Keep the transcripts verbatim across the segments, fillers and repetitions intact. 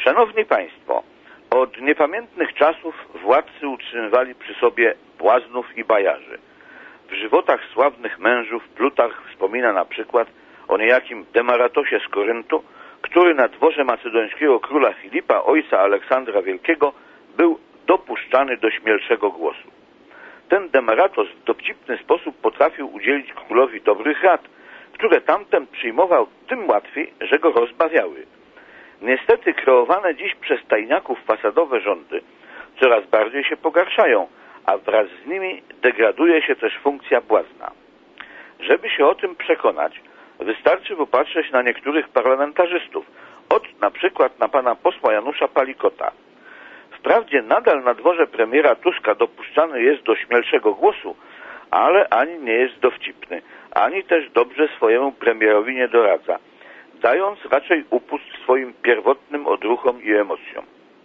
Szanowni Państwo, od niepamiętnych czasów władcy utrzymywali przy sobie błaznów i bajarzy. W żywotach sławnych mężów Plutarch wspomina na przykład o niejakim Demaratosie z Koryntu, który na dworze macedońskiego króla Filipa, ojca Aleksandra Wielkiego, był dopuszczany do śmielszego głosu. Ten Demaratos w dowcipny sposób potrafił udzielić królowi dobrych rad, które tamten przyjmował tym łatwiej, że go rozbawiały. Niestety kreowane dziś przez tajniaków fasadowe rządy coraz bardziej się pogarszają, a wraz z nimi degraduje się też funkcja błazna. Żeby się o tym przekonać, wystarczy popatrzeć na niektórych parlamentarzystów, od na przykład na pana posła Janusza Palikota. Wprawdzie nadal na dworze premiera Tuska dopuszczany jest do śmielszego głosu, ale ani nie jest dowcipny, ani też dobrze swojemu premierowi nie doradza, dając raczej upust swoim pierwotnym odruchom i emocjom.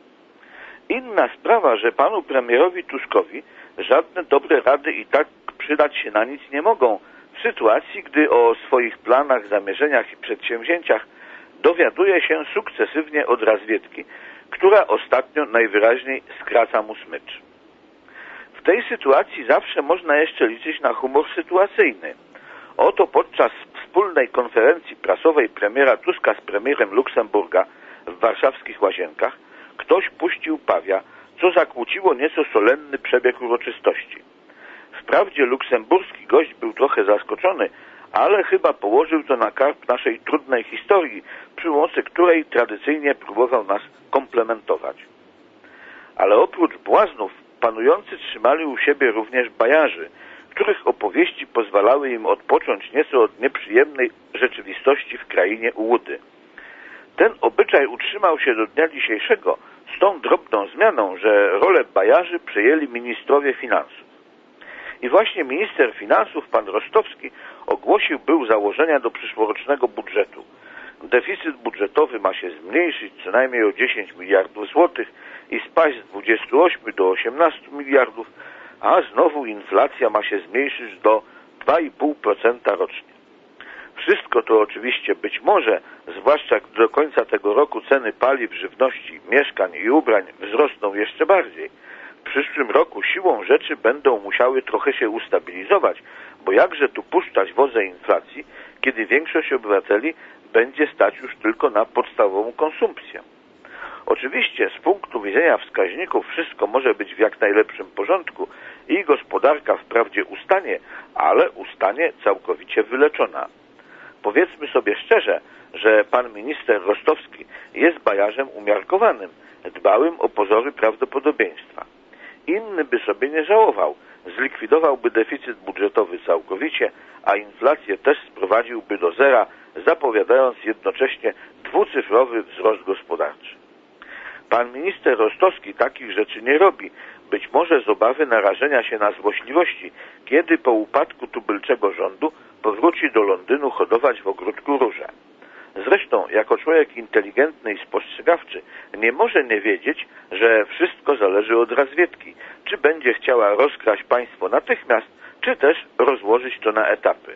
Inna sprawa, że panu premierowi Tuskowi żadne dobre rady i tak przydać się na nic nie mogą, w sytuacji, gdy o swoich planach, zamierzeniach i przedsięwzięciach dowiaduje się sukcesywnie od razwiedki, która ostatnio najwyraźniej skraca mu smycz. W tej sytuacji zawsze można jeszcze liczyć na humor sytuacyjny. Oto podczas wspólnej konferencji prasowej premiera Tuska z premierem Luksemburga w warszawskich Łazienkach ktoś puścił pawia, co zakłóciło nieco solenny przebieg uroczystości. Wprawdzie luksemburski gość był trochę zaskoczony, ale chyba położył to na karb naszej trudnej historii, przy pomocy której tradycyjnie próbował nas komplementować. Ale oprócz błaznów panujący trzymali u siebie również bajarzy, których opowieści pozwalały im odpocząć nieco od nieprzyjemnej rzeczywistości w krainie ułudy. Ten obyczaj utrzymał się do dnia dzisiejszego z tą drobną zmianą, że rolę bajarzy przejęli ministrowie finansów. I właśnie minister finansów, pan Rostowski, ogłosił był założenia do przyszłorocznego budżetu. Deficyt budżetowy ma się zmniejszyć co najmniej o dziesięć miliardów złotych i spaść z dwudziestu ośmiu do osiemnastu miliardów, a znowu inflacja ma się zmniejszyć do dwa i pół procent rocznie. Wszystko to oczywiście być może, zwłaszcza gdy do końca tego roku ceny paliw, żywności, mieszkań i ubrań wzrosną jeszcze bardziej. W przyszłym roku siłą rzeczy będą musiały trochę się ustabilizować, bo jakże tu puszczać wodze inflacji, kiedy większość obywateli będzie stać już tylko na podstawową konsumpcję. Oczywiście z punktu widzenia wskaźników wszystko może być w jak najlepszym porządku i gospodarka wprawdzie ustanie, ale ustanie całkowicie wyleczona. Powiedzmy sobie szczerze, że pan minister Rostowski jest bajarzem umiarkowanym, dbałym o pozory prawdopodobieństwa. Inny by sobie nie żałował, zlikwidowałby deficyt budżetowy całkowicie, a inflację też sprowadziłby do zera, zapowiadając jednocześnie dwucyfrowy wzrost gospodarczy. Pan minister Rostowski takich rzeczy nie robi, być może z obawy narażenia się na złośliwości, kiedy po upadku tubylczego rządu powróci do Londynu hodować w ogródku róże. Zresztą, jako człowiek inteligentny i spostrzegawczy, nie może nie wiedzieć, że wszystko zależy od razwiedki, czy będzie chciała rozkraść państwo natychmiast, czy też rozłożyć to na etapy.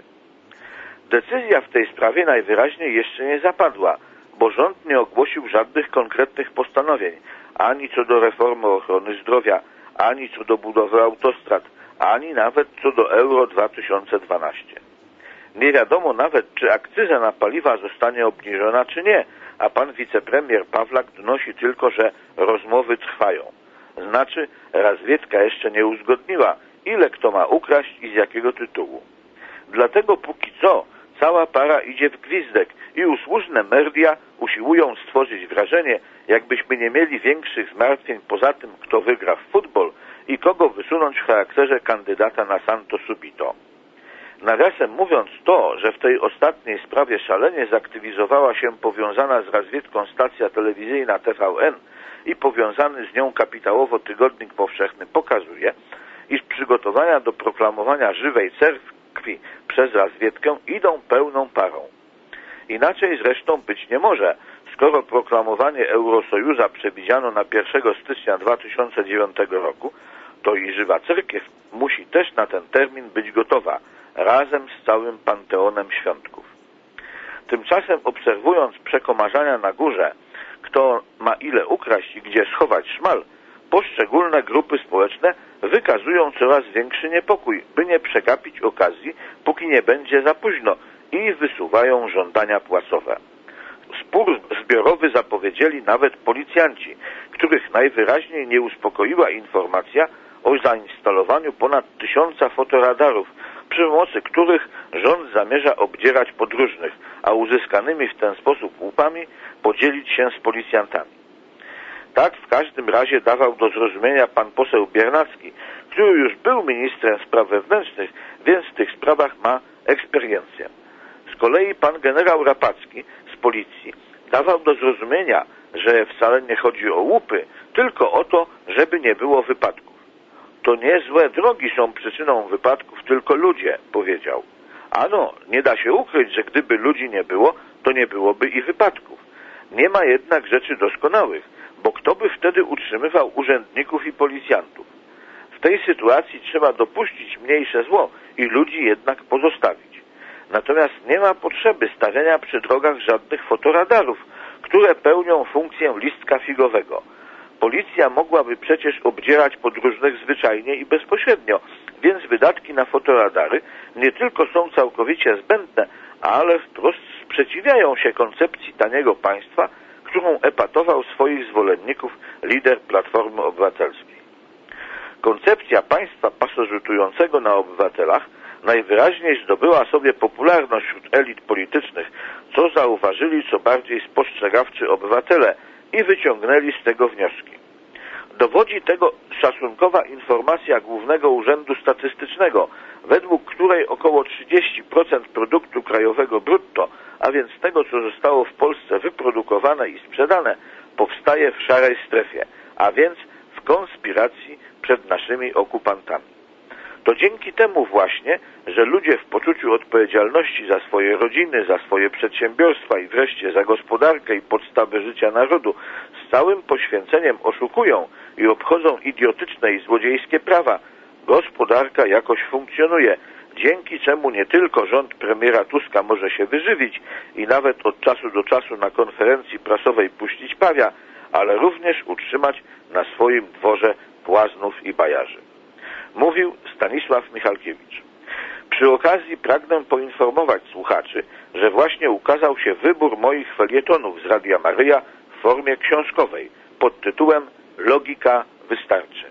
Decyzja w tej sprawie najwyraźniej jeszcze nie zapadła, bo rząd nie ogłosił żadnych konkretnych postanowień, ani co do reformy ochrony zdrowia, ani co do budowy autostrad, ani nawet co do Euro dwa tysiące dwanaście. Nie wiadomo nawet, czy akcyza na paliwa zostanie obniżona, czy nie, a pan wicepremier Pawlak donosi tylko, że rozmowy trwają. Znaczy, razwiedka jeszcze nie uzgodniła, ile kto ma ukraść i z jakiego tytułu. Dlatego póki co cała para idzie w gwizdek i usłużne media usiłują stworzyć wrażenie, jakbyśmy nie mieli większych zmartwień poza tym, kto wygra w futbol i kogo wysunąć w charakterze kandydata na Santo Subito. Nawiasem mówiąc to, że w tej ostatniej sprawie szalenie zaktywizowała się powiązana z razwiedką stacja telewizyjna T V N i powiązany z nią kapitałowo Tygodnik Powszechny pokazuje, iż przygotowania do proklamowania żywej cerkwi przez razwiedkę idą pełną parą. Inaczej zresztą być nie może, skoro proklamowanie Eurosojuza przewidziano na pierwszego stycznia dwa tysiące dziewiątego roku, to i żywa cerkiew musi też na ten termin być gotowa, razem z całym panteonem świątków. Tymczasem obserwując przekomarzania na górze, kto ma ile ukraść i gdzie schować szmal, poszczególne grupy społeczne wykazują coraz większy niepokój, by nie przegapić okazji, póki nie będzie za późno, i wysuwają żądania płacowe. Spór zbiorowy zapowiedzieli nawet policjanci, których najwyraźniej nie uspokoiła informacja o zainstalowaniu ponad tysiąca fotoradarów, przy pomocy których rząd zamierza obdzierać podróżnych, a uzyskanymi w ten sposób łupami podzielić się z policjantami. Tak w każdym razie dawał do zrozumienia pan poseł Biernacki, który już był ministrem spraw wewnętrznych, więc w tych sprawach ma eksperiencję. Z kolei pan generał Rapacki z policji dawał do zrozumienia, że wcale nie chodzi o łupy, tylko o to, żeby nie było wypadków. To nie złe drogi są przyczyną wypadków, tylko ludzie, powiedział. Ano, nie da się ukryć, że gdyby ludzi nie było, to nie byłoby i wypadków. Nie ma jednak rzeczy doskonałych, bo kto by wtedy utrzymywał urzędników i policjantów? W tej sytuacji trzeba dopuścić mniejsze zło i ludzi jednak pozostawić. Natomiast nie ma potrzeby stawiania przy drogach żadnych fotoradarów, które pełnią funkcję listka figowego. Policja mogłaby przecież obdzierać podróżnych zwyczajnie i bezpośrednio, więc wydatki na fotoradary nie tylko są całkowicie zbędne, ale wprost sprzeciwiają się koncepcji taniego państwa, którą epatował swoich zwolenników lider Platformy Obywatelskiej. Koncepcja państwa pasożytującego na obywatelach najwyraźniej zdobyła sobie popularność wśród elit politycznych, co zauważyli co bardziej spostrzegawczy obywatele i wyciągnęli z tego wnioski. Dowodzi tego szacunkowa informacja Głównego Urzędu Statystycznego, według której około trzydzieści procent produktu krajowego brutto, a więc tego, co zostało w Polsce wyprodukowane i sprzedane, powstaje w szarej strefie, a więc w konspiracji przed naszymi okupantami. To dzięki temu właśnie, że ludzie w poczuciu odpowiedzialności za swoje rodziny, za swoje przedsiębiorstwa i wreszcie za gospodarkę i podstawy życia narodu z całym poświęceniem oszukują i obchodzą idiotyczne i złodziejskie prawa, gospodarka jakoś funkcjonuje, dzięki czemu nie tylko rząd premiera Tuska może się wyżywić i nawet od czasu do czasu na konferencji prasowej puścić pawia, ale również utrzymać na swoim dworze błaznów i bajarzy. Mówił Stanisław Michalkiewicz. Przy okazji pragnę poinformować słuchaczy, że właśnie ukazał się wybór moich felietonów z Radia Maryja w formie książkowej pod tytułem Logika wystarczy.